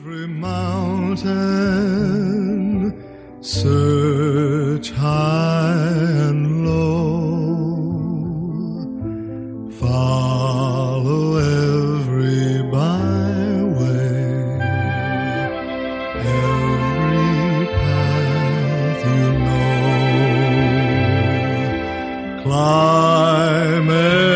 Every mountain, search high and low, follow every byway, every path you know, climb